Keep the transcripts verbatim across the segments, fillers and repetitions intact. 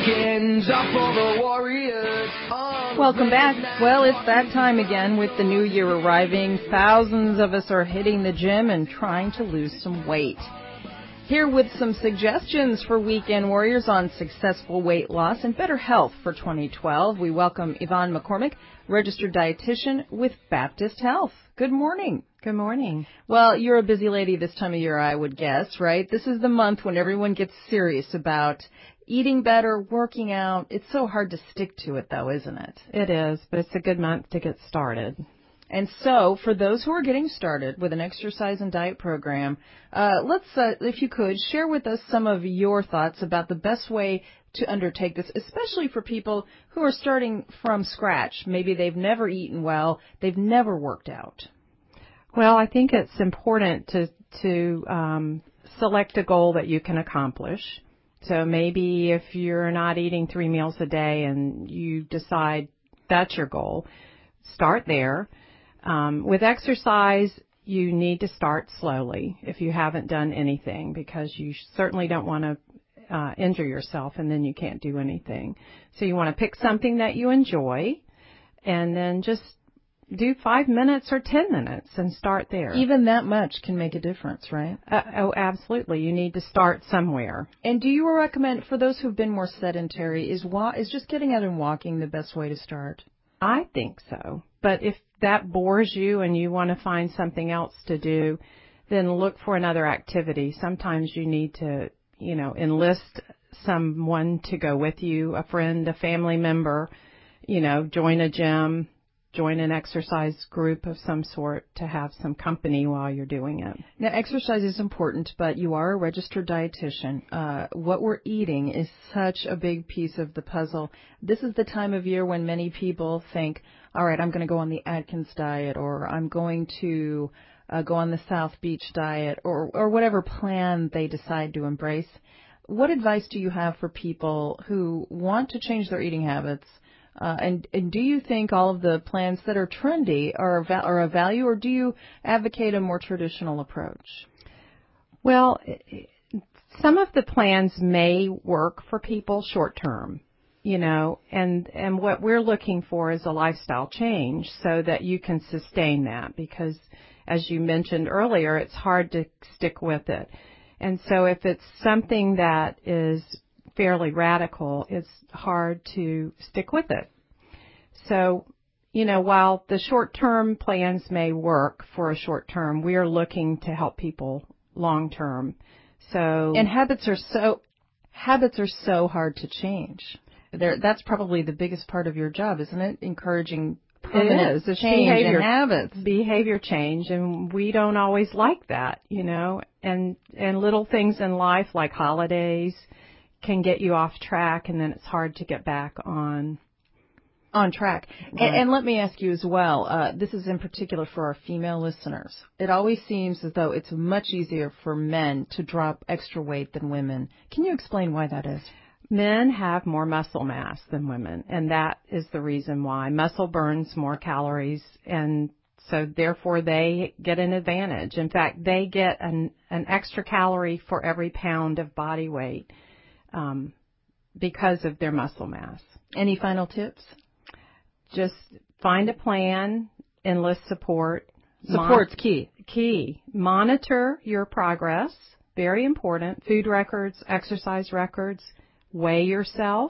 weekends are for the warriors. Welcome back. Well, it's that time again with the new year arriving. Thousands of us are hitting the gym and trying to lose some weight. Here with some suggestions for weekend warriors on successful weight loss and better health for twenty twelve, we welcome Yvonne McCormick, registered dietitian with Baptist Health. Good morning. Good morning. Well, you're a busy lady this time of year, I would guess, right? This is the month when everyone gets serious about eating better, working out. It's so hard to stick to it, though, isn't it? It is, but it's a good month to get started. And so, for those who are getting started with an exercise and diet program, uh, let's, uh, if you could, share with us some of your thoughts about the best way to undertake this, especially for people who are starting from scratch. Maybe they've never eaten well, they've never worked out. Well, I think it's important to to um, select a goal that you can accomplish. So maybe if you're not eating three meals a day and you decide that's your goal, start there. Um, with exercise, you need to start slowly if you haven't done anything, because you certainly don't want to uh, injure yourself and then you can't do anything. So you want to pick something that you enjoy and then just do five minutes or ten minutes and start there. Even that much can make a difference, right? Uh, oh, absolutely. You need to start somewhere. And do you recommend, for those who've been more sedentary, is wa- is just getting out and walking the best way to start? I think so. But if that bores you and you want to find something else to do, then look for another activity. Sometimes you need to, you know, enlist someone to go with you, a friend, a family member, you know, join a gym, join an exercise group of some sort to have some company while you're doing it. Now, exercise is important, but you are a registered dietitian. Uh, what we're eating is such a big piece of the puzzle. This is the time of year when many people think, all right, I'm going to go on the Atkins diet, or I'm going to uh, go on the South Beach diet, or, or whatever plan they decide to embrace. What advice do you have for people who want to change their eating habits? Uh, and, and do you think all of the plans that are trendy are, are of value, or do you advocate a more traditional approach? Well, some of the plans may work for people short term, you know, and, and what we're looking for is a lifestyle change so that you can sustain that, because as you mentioned earlier, it's hard to stick with it. And so if it's something that is fairly radical, it's hard to stick with it. So, you know, while the short-term plans may work for a short term, we are looking to help people long-term. So, and habits are so habits are so hard to change. They're, that's probably the biggest part of your job, isn't it? Encouraging permanent it is. change behavior, in habits. Behavior change, and we don't always like that, you know. And and little things in life like holidays can get you off track, and then it's hard to get back on on track. Right. And, and let me ask you as well, uh, this is in particular for our female listeners. It always seems as though it's much easier for men to drop extra weight than women. Can you explain why that is? Men have more muscle mass than women, and that is the reason why. Muscle burns more calories, and so therefore they get an advantage. In fact, they get an, an extra calorie for every pound of body weight um, because of their muscle mass. Any final tips? Just find a plan, enlist support. Support's Mon- key. Key. Monitor your progress. Very important. Food records, exercise records. Weigh yourself.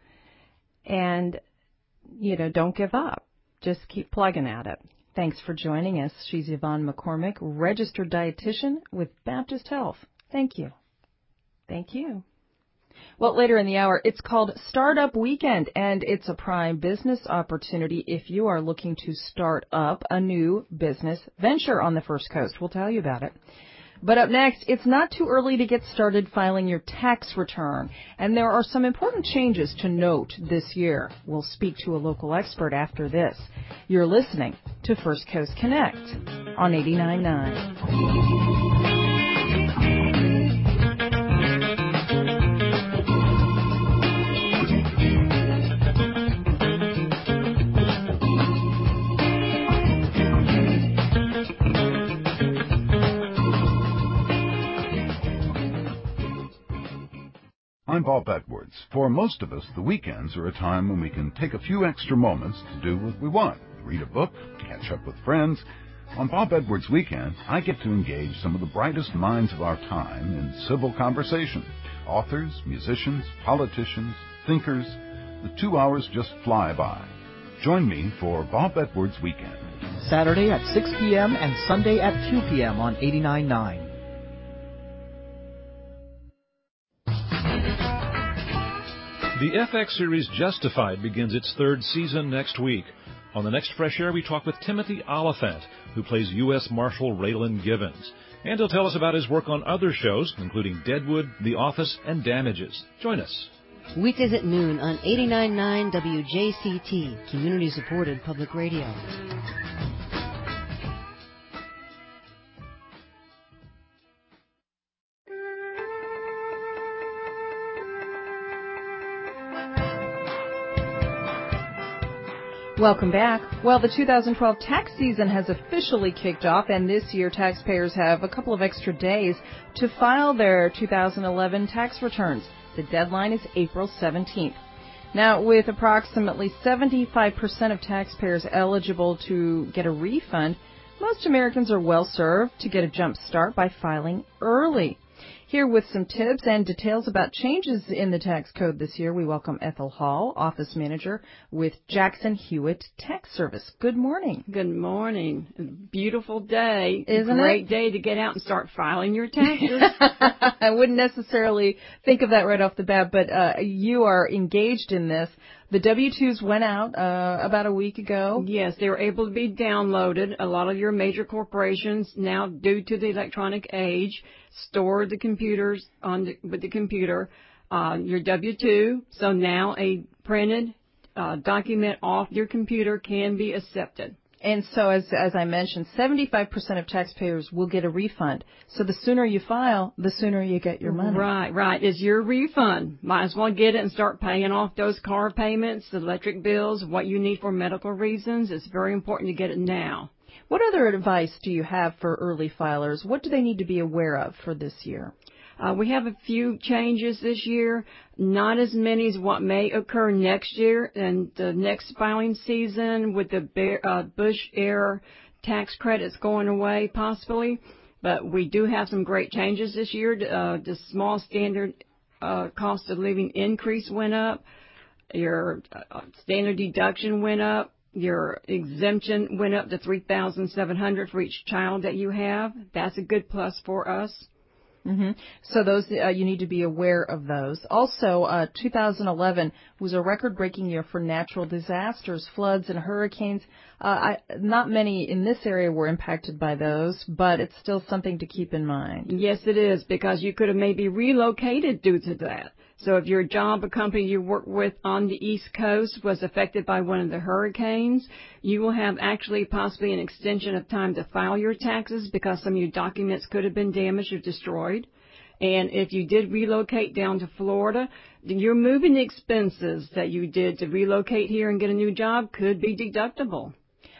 And, you know, don't give up. Just keep plugging at it. Thanks for joining us. She's Yvonne McCormick, registered dietitian with Baptist Health. Thank you. Thank you. Well, later in the hour, it's called Startup Weekend, and it's a prime business opportunity if you are looking to start up a new business venture on the First Coast. We'll tell you about it. But up next, it's not too early to get started filing your tax return, and there are some important changes to note this year. We'll speak to a local expert after this. You're listening to First Coast Connect on eighty-nine point nine. I'm Bob Edwards. For most of us, the weekends are a time when we can take a few extra moments to do what we want. Read a book, catch up with friends. On Bob Edwards Weekend, I get to engage some of the brightest minds of our time in civil conversation. Authors, musicians, politicians, thinkers. The two hours just fly by. Join me for Bob Edwards Weekend. Saturday at six p.m. and Sunday at two p.m. on eighty-nine point nine. The F X series Justified begins its third season next week. On the next Fresh Air, we talk with Timothy Oliphant, who plays U S Marshal Raylan Givens. And he'll tell us about his work on other shows, including Deadwood, The Office, and Damages. Join us. Weekdays at noon on eighty-nine point nine W J C T, community-supported public radio. Welcome back. Well, the two thousand twelve tax season has officially kicked off, and this year taxpayers have a couple of extra days to file their two thousand eleven tax returns. The deadline is April seventeenth. Now, with approximately seventy-five percent of taxpayers eligible to get a refund, most Americans are well served to get a jump start by filing early. Here with some tips and details about changes in the tax code this year, we welcome Ethel Hall, Office Manager with Jackson Hewitt Tax Service. Good morning. Good morning. Beautiful day. Isn't it? Great day to get out and start filing your taxes. I wouldn't necessarily think of that right off the bat, but uh, you are engaged in this. The W two's went out uh, about a week ago. Yes, they were able to be downloaded. A lot of your major corporations now, due to the electronic age, store the computers on the, with the computer, uh, your W two. So now a printed uh, document off your computer can be accepted. And so, as as I mentioned, seventy-five percent of taxpayers will get a refund. So the sooner you file, the sooner you get your money. Right, right. It's your refund. Might as well get it and start paying off those car payments, the electric bills, what you need for medical reasons. It's very important to get it now. What other advice do you have for early filers? What do they need to be aware of for this year? Uh, we have a few changes this year, not as many as what may occur next year and the next filing season with the Bear, uh, Bush era tax credits going away possibly. But we do have some great changes this year. Uh, the small standard uh, cost of living increase went up. Your uh, standard deduction went up. Your exemption went up to three thousand seven hundred dollars for each child that you have. That's a good plus for us. Mm-hmm. So those uh, you need to be aware of those. Also, uh, two thousand eleven was a record-breaking year for natural disasters, floods, and hurricanes. Uh, I, not many in this area were impacted by those, but it's still something to keep in mind. Yes, it is, because you could have maybe relocated due to that. So if your job, a company you work with on the East Coast was affected by one of the hurricanes, you will have actually possibly an extension of time to file your taxes because some of your documents could have been damaged or destroyed. And if you did relocate down to Florida, your moving expenses that you did to relocate here and get a new job could be deductible.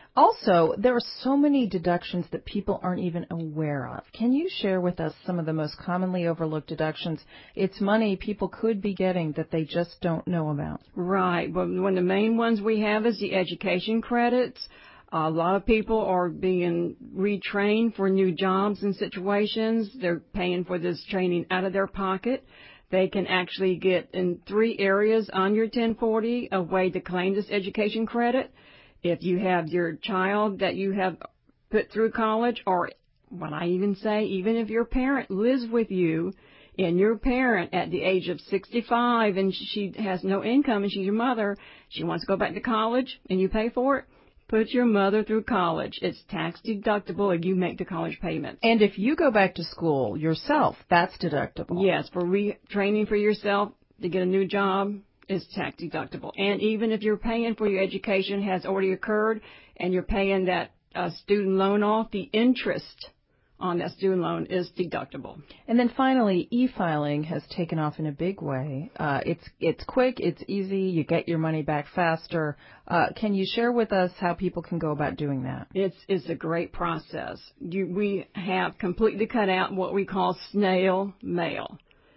Also, there are so many deductions that people aren't even aware of. Can you share with us some of the most commonly overlooked deductions? It's money people could be getting that they just don't know about. Right. Well, one of the main ones we have is the education credits. A lot of people are being retrained for new jobs and situations. They're paying for this training out of their pocket. They can actually get in three areas on your ten forty a way to claim this education credit. If you have your child that you have put through college, or what I even say, even if your parent lives with you and your parent at the age of sixty-five and she has no income and she's your mother, she wants to go back to college and you pay for it, put your mother through college. It's tax deductible and you make the college payments. And if you go back to school yourself, that's deductible. Yes, for retraining for yourself to get a new job, is tax deductible. And even if you're paying for your education has already occurred and you're paying that uh, student loan off, the interest on that student loan is deductible. And then finally, e-filing has taken off in a big way. Uh, it's it's quick, it's easy, you get your money back faster. Uh, can you share with us how people can go about doing that? It's it's a great process. You, we have completely cut out what we call snail mail.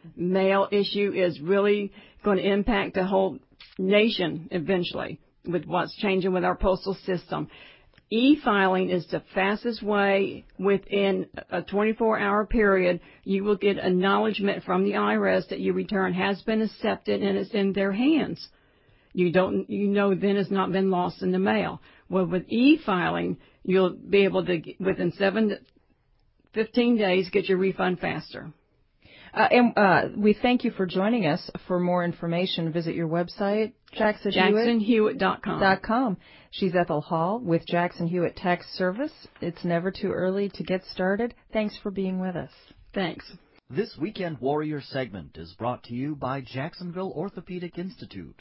mail issue is really going to impact the whole nation eventually with what's changing with our postal system. E-filing is the fastest way. Within a twenty-four hour period, you will get acknowledgement from the I R S that your return has been accepted and it's in their hands. You don't, you know, then it's not been lost in the mail. Well, with e-filing, you'll be able to, within seven to fifteen days, get your refund faster. Uh, and uh, we thank you for joining us. For more information, visit your website, Jackson Jackson Hewitt dot com. She's Ethel Hall with Jackson Hewitt Tax Service. It's never too early to get started. Thanks for being with us. Thanks. This Weekend Warrior segment is brought to you by Jacksonville Orthopedic Institute.